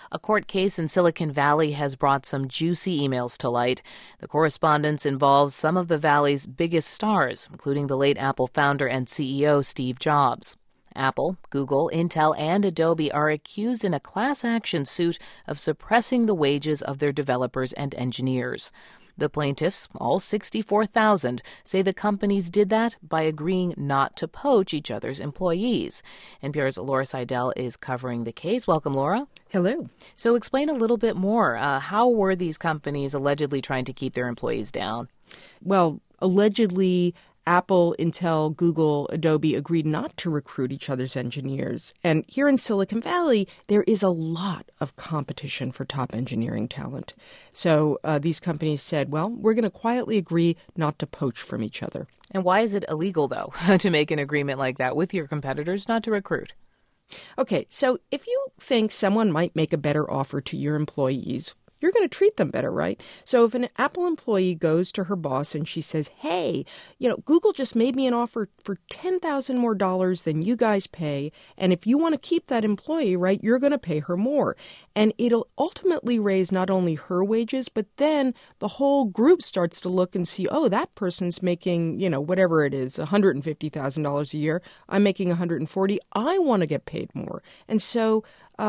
A court case in Silicon Valley has brought some juicy emails to light. The correspondence involves some of the Valley's biggest stars, including the late Apple founder and CEO Steve Jobs. Apple, Google, Intel, and Adobe are accused in a class action suit of suppressing the wages of their developers and engineers. The plaintiffs, all 64,000, say the companies did that by agreeing not to poach each other's employees. NPR's Laura Seidel is covering the case. Welcome, Laura. Hello. So explain a little bit more. How were these companies allegedly trying to keep their employees down? Well, allegedly, Apple, Intel, Google, Adobe agreed not to recruit each other's engineers. And here in Silicon Valley, there is a lot of competition for top engineering talent. So these companies said, well, we're going to quietly agree not to poach from each other. And why is it illegal, though, to make an agreement like that with your competitors not to recruit? Okay, so if you think someone might make a better offer to your employees, you're going to treat them better, right? So if an Apple employee goes to her boss and she says, hey, Google just made me an offer for $10,000 more than you guys pay. And if you want to keep that employee, right, you're going to pay her more. And it'll ultimately raise not only her wages, but then the whole group starts to look and see, oh, that person's making, whatever it is, $150,000 a year. I'm making $140,000. I want to get paid more. And so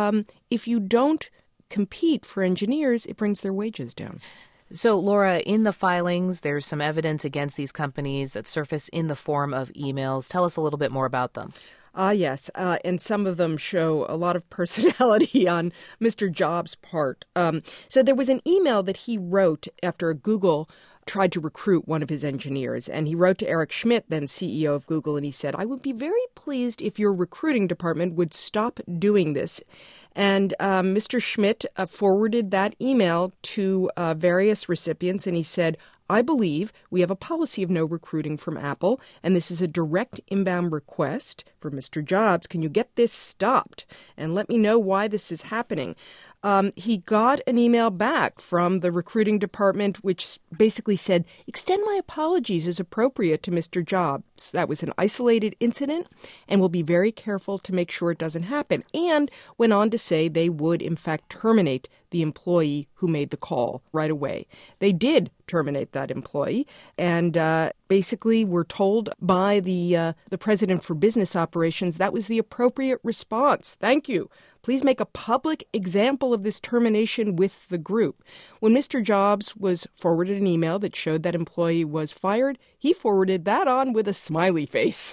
if you don't compete for engineers, it brings their wages down. So, Laura, in the filings, there's some evidence against these companies that surface in the form of emails. Tell us a little bit more about them. Yes, and some of them show a lot of personality on Mr. Jobs' part. So there was an email that he wrote after Google tried to recruit one of his engineers. And he wrote to Eric Schmidt, then CEO of Google, and he said, I would be very pleased if your recruiting department would stop doing this. And Mr. Schmidt forwarded that email to various recipients, and he said, I believe we have a policy of no recruiting from Apple, and this is a direct inbound request for Mr. Jobs. Can you get this stopped? And let me know why this is happening. He got an email back from the recruiting department, which basically said, extend my apologies as appropriate to Mr. Jobs. That was an isolated incident, and we'll be very careful to make sure it doesn't happen. And went on to say they would, in fact, terminate the employee who made the call right away. They did terminate that employee, and basically were told by the president for business operations that was the appropriate response. Thank you. Please make a public example of this termination with the group. When Mr. Jobs was forwarded an email that showed that employee was fired, he forwarded that on with a smiley face.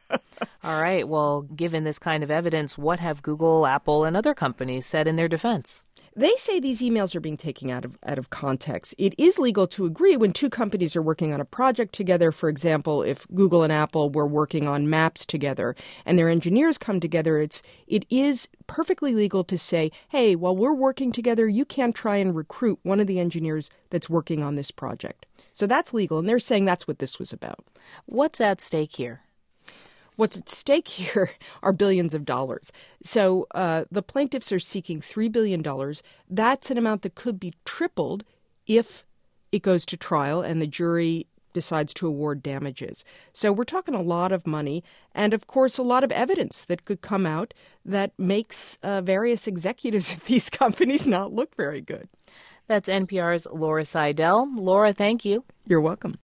All right. Well, given this kind of evidence, what have Google, Apple, and other companies said in their defense? They say these emails are being taken out of context. It is legal to agree when two companies are working on a project together. For example, if Google and Apple were working on maps together and their engineers come together, it is perfectly legal to say, hey, while we're working together, you can't try and recruit one of the engineers that's working on this project. So that's legal, and they're saying that's what this was about. What's at stake here? What's at stake here are billions of dollars. So the plaintiffs are seeking $3 billion. That's an amount that could be tripled if it goes to trial and the jury decides to award damages. So we're talking a lot of money and, of course, a lot of evidence that could come out that makes various executives at these companies not look very good. That's NPR's Laura Seidel. Laura, thank you. You're welcome.